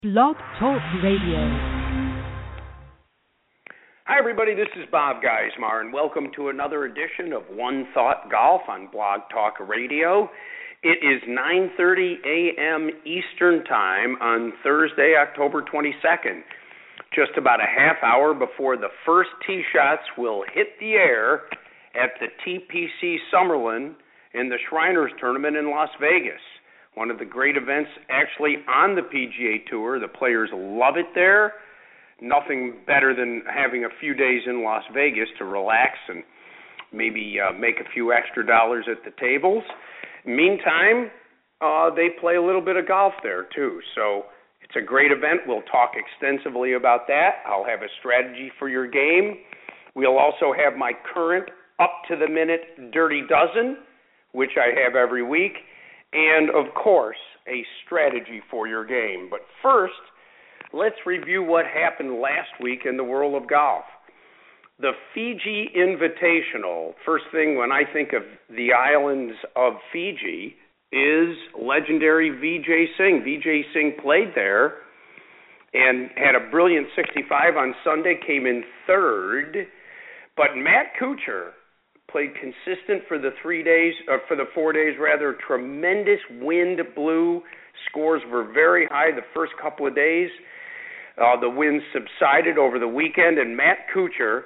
Blog Talk Radio. Hi, everybody. This is Bob Geismar, and welcome to another edition of One Thought Golf on Blog Talk Radio. It is 9:30 a.m. Eastern Time on Thursday, October 22nd. Just about a half hour before the first tee shots will hit the air at the TPC Summerlin in the Shriners Tournament in Las Vegas. One of the great events actually on the PGA Tour. The players love it there. Nothing better than having a few days in Las Vegas to relax and maybe make a few extra dollars at the tables. Meantime, they play a little bit of golf there too. So it's a great event. We'll talk extensively about that. I'll have a strategy for your game. We'll also have my current up-to-the-minute Dirty Dozen, which I have every week. And, of course, a strategy for your game. But first, let's review what happened last week in the world of golf. The Fiji Invitational, first thing when I think of the islands of Fiji, is legendary Vijay Singh. Vijay Singh played there and had a brilliant 65 on Sunday, came in third. But Matt Kuchar played consistent for the 4 days. Tremendous wind blew. Scores were very high the first couple of days. The wind subsided over the weekend, and Matt Kuchar,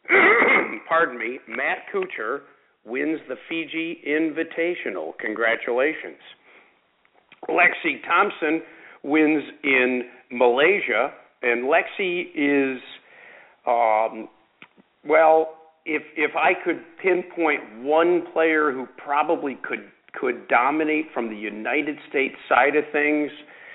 Matt Kuchar wins the Fiji Invitational. Congratulations. Lexi Thompson wins in Malaysia, and Lexi is, If I could pinpoint one player who probably could dominate from the United States side of things,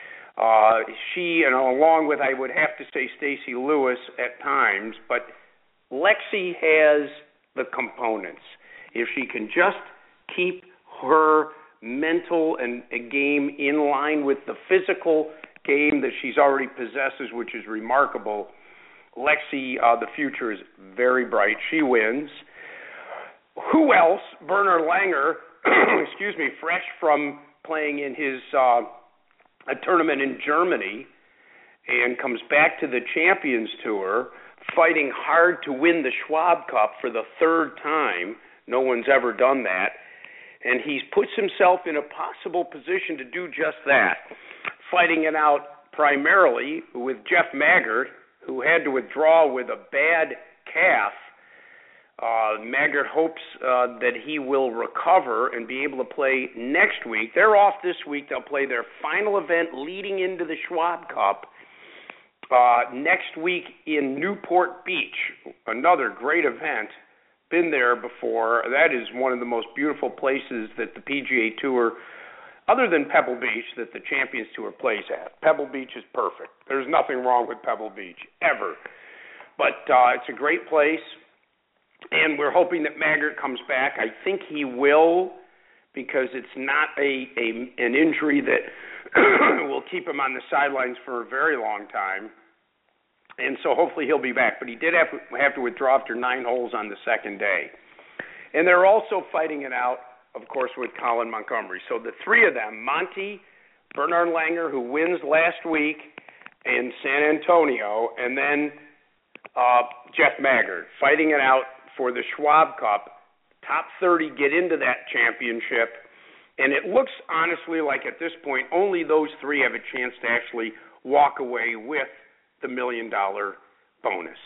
she, and along with, I would have to say, Stacey Lewis at times, but Lexi has the components. If she can just keep her mental and game in line with the physical game that she's already possesses, which is remarkable, Lexi, the future is very bright. She wins. Who else? Werner Langer, fresh from playing in his a tournament in Germany and comes back to the Champions Tour, fighting hard to win the Schwab Cup for the third time. No one's ever done that. And he puts himself in a possible position to do just that, fighting it out primarily with Jeff Maggart, who had to withdraw with a bad calf. Maggart hopes that he will recover and be able to play next week. They're off this week. They'll play their final event leading into the Schwab Cup next week in Newport Beach, another great event. Been there before. That is one of the most beautiful places that the PGA Tour, other than Pebble Beach, that the Champions Tour plays at. Pebble Beach is perfect. There's nothing wrong with Pebble Beach, ever. But it's a great place, and we're hoping that Maggart comes back. I think he will, because it's not an injury that will keep him on the sidelines for a very long time. And so hopefully he'll be back. But he did have to withdraw after 9 holes on the second day. And they're also fighting it out, of course, with Colin Montgomerie. So the three of them, Monty, Bernard Langer, who wins last week in San Antonio, and then Jeff Maggart, fighting it out for the Schwab Cup. Top 30 get into that championship. And it looks, honestly, like at this point, only those three have a chance to actually walk away with the $1 million bonus.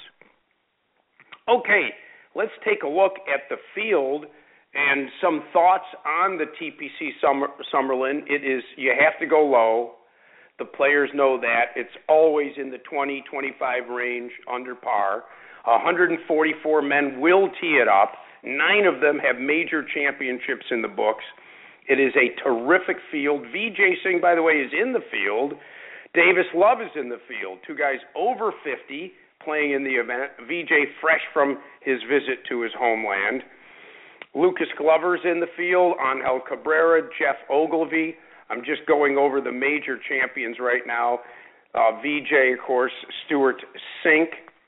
Okay, let's take a look at the field and some thoughts on the TPC Summerlin. It is, you have to go low. The players know that. It's always in the 20, 25 range under par. 144 men will tee it up. 9 of them have major championships in the books. It is a terrific field. Vijay Singh, by the way, is in the field. Davis Love is in the field. 2 guys over 50 playing in the event. Vijay fresh from his visit to his homeland. Lucas Glover's in the field, Angel Cabrera, Jeff Ogilvy. I'm just going over the major champions right now. Vijay, of course, Stuart Sink.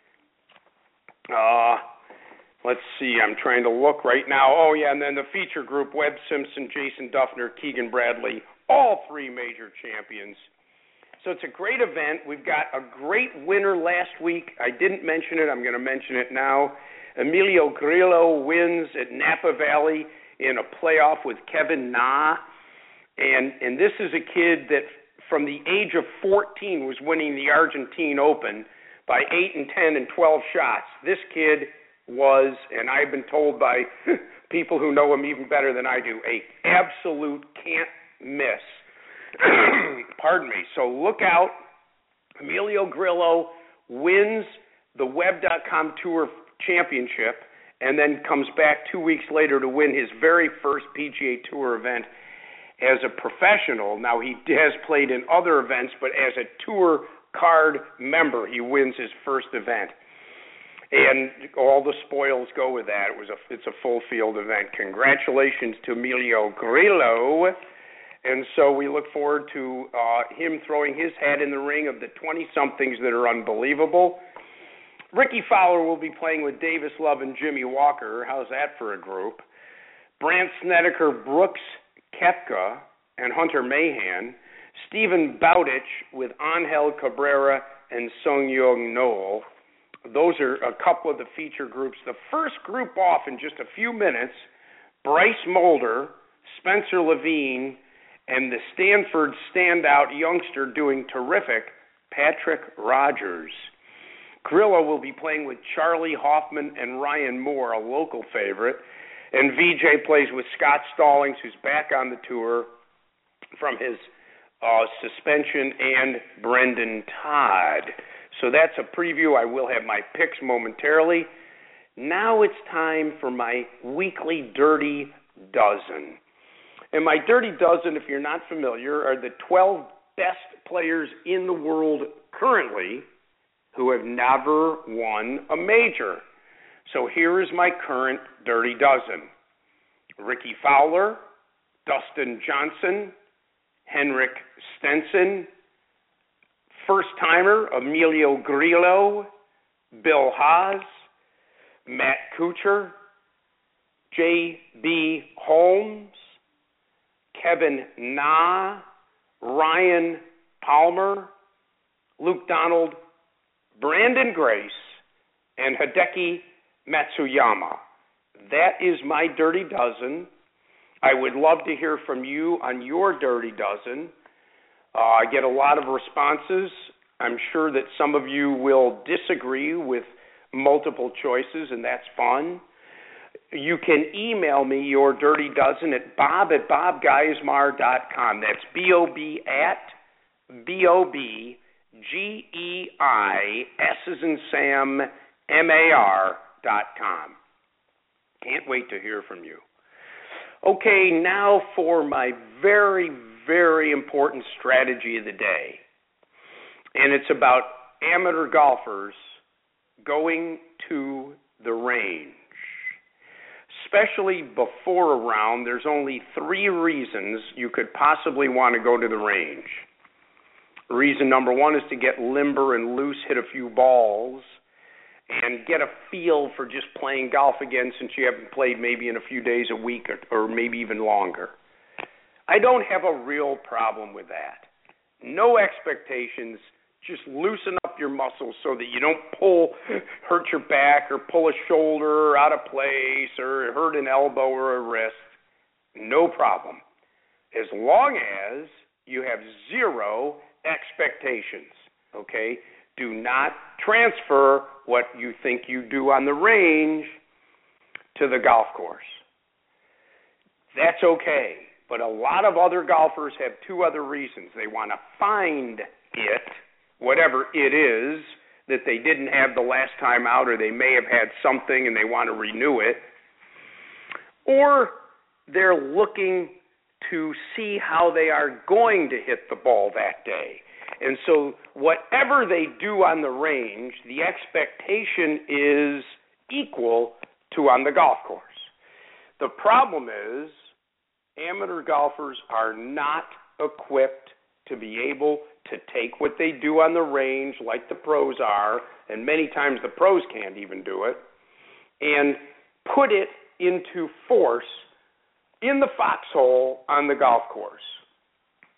Let's see, I'm trying to look right now. Oh, yeah, and then the feature group, Webb Simpson, Jason Duffner, Keegan Bradley, all 3 major champions. So it's a great event. We've got a great winner last week. I didn't mention it. I'm going to mention it now. Emilio Grillo wins at Napa Valley in a playoff with Kevin Na. And this is a kid that from the age of 14 was winning the Argentine Open by 8 and 10 and 12 shots. This kid was, and I've been told by people who know him even better than I do, a absolute can't miss. Pardon me. So look out. Emilio Grillo wins the Web.com Tour Championship and then comes back 2 weeks later to win his very first PGA Tour event as a professional. Now, he has played in other events, but as a tour card member, he wins his first event. And all the spoils go with that. It's a full field event. Congratulations to Emilio Grillo. And so we look forward to him throwing his hat in the ring of the 20-somethings that are unbelievable. Ricky Fowler will be playing with Davis Love and Jimmy Walker. How's that for a group? Brandt Snedeker, Brooks Koepka, and Hunter Mahan. Stephen Bowditch with Angel Cabrera and Sung-Young Noel. Those are a couple of the feature groups. The first group off in just a few minutes, Bryce Mulder, Spencer Levine, and the Stanford standout youngster doing terrific, Patrick Rogers. Grillo will be playing with Charlie Hoffman and Ryan Moore, a local favorite. And VJ plays with Scott Stallings, who's back on the tour from his suspension, and Brendan Todd. So that's a preview. I will have my picks momentarily. Now it's time for my weekly Dirty Dozen. And my Dirty Dozen, if you're not familiar, are the 12 best players in the world currently who have never won a major. So here is my current Dirty Dozen. Ricky Fowler, Dustin Johnson, Henrik Stenson, first-timer Emilio Grillo, Bill Haas, Matt Kuchar, J.B. Holmes, Kevin Na, Ryan Palmer, Luke Donald, Brandon Grace, and Hideki Matsuyama. That is my Dirty Dozen. I would love to hear from you on your Dirty Dozen. I get a lot of responses. I'm sure that some of you will disagree with multiple choices, and that's fun. You can email me your Dirty Dozen at bob@bobgeismar.com. That's B-O-B at B-O-B-G-E-I-S as in Sam, M-A-R.com. Can't wait to hear from you. Okay, now for my very, very important strategy of the day. And it's about amateur golfers going to the range. Especially before a round, there's only 3 reasons you could possibly want to go to the range. Reason number 1 is to get limber and loose, hit a few balls, and get a feel for just playing golf again since you haven't played maybe in a few days, a week, or maybe even longer. I don't have a real problem with that. No expectations. Just loosen up your muscles so that you don't hurt your back or pull a shoulder out of place or hurt an elbow or a wrist. No problem. As long as you have 0 expectations, okay? Do not transfer what you think you do on the range to the golf course. That's okay. But a lot of other golfers have 2 other reasons. They want to find it, whatever it is, that they didn't have the last time out, or they may have had something and they want to renew it. Or they're looking to see how they are going to hit the ball that day. And so whatever they do on the range, the expectation is equal to on the golf course. The problem is amateur golfers are not equipped to be able to take what they do on the range like the pros are, and many times the pros can't even do it, and put it into force in the foxhole on the golf course.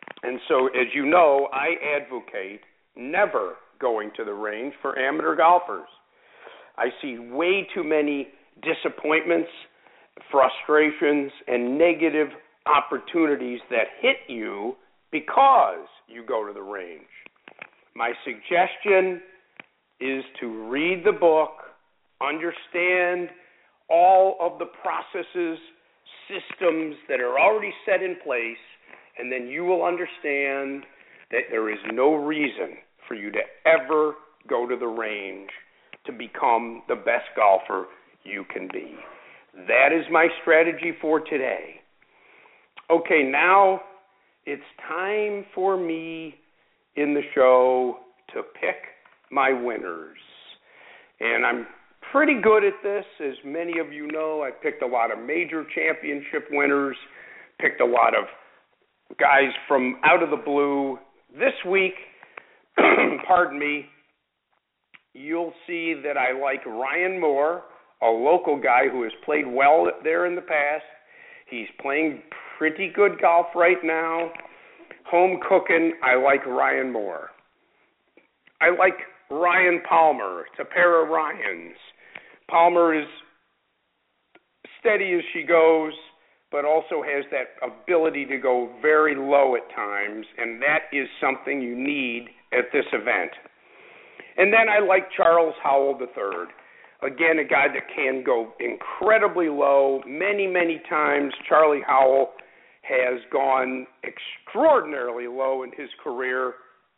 And so, as you know, I advocate never going to the range for amateur golfers. I see way too many disappointments, frustrations, and negative opportunities that hit you because you go to the range. My suggestion is to read the book, understand all of the processes, systems that are already set in place, and then you will understand that there is no reason for you to ever go to the range to become the best golfer you can be. That is my strategy for today. Okay, now it's time for me in the show to pick my winners. And I'm pretty good at this. As many of you know, I picked a lot of major championship winners, picked a lot of guys from out of the blue. This week, pardon me, you'll see that I like Ryan Moore, a local guy who has played well there in the past. He's playing pretty good golf right now. Home cooking, I like Ryan Moore. I like Ryan Palmer. It's a pair of Ryans. Palmer is steady as she goes, but also has that ability to go very low at times, and that is something you need at this event. And then I like Charles Howell III. Again, a guy that can go incredibly low. Many, many times Charlie Howell has gone extraordinarily low in his career.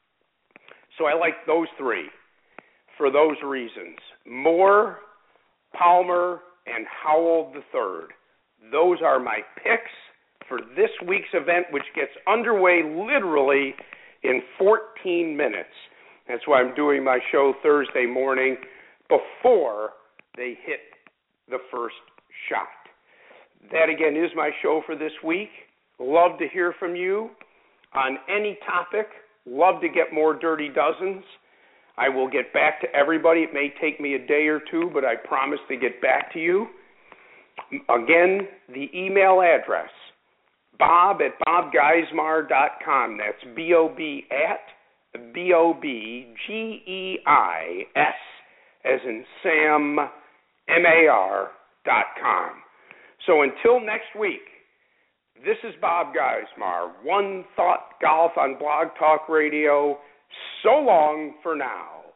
So I like those three for those reasons. Moore, Palmer, and Howell III. Those are my picks for this week's event, which gets underway literally in 14 minutes. That's why I'm doing my show Thursday morning before they hit the first shot. That, again, is my show for this week. Love to hear from you on any topic. Love to get more Dirty Dozens. I will get back to everybody. It may take me a day or two, but I promise to get back to you. Again, the email address, bob@bobgeismar.com. That's BOB@BOBGEIS, as in Sam, MAR.com. So until next week, this is Bob Geismar, One Thought Golf on Blog Talk Radio. So long for now.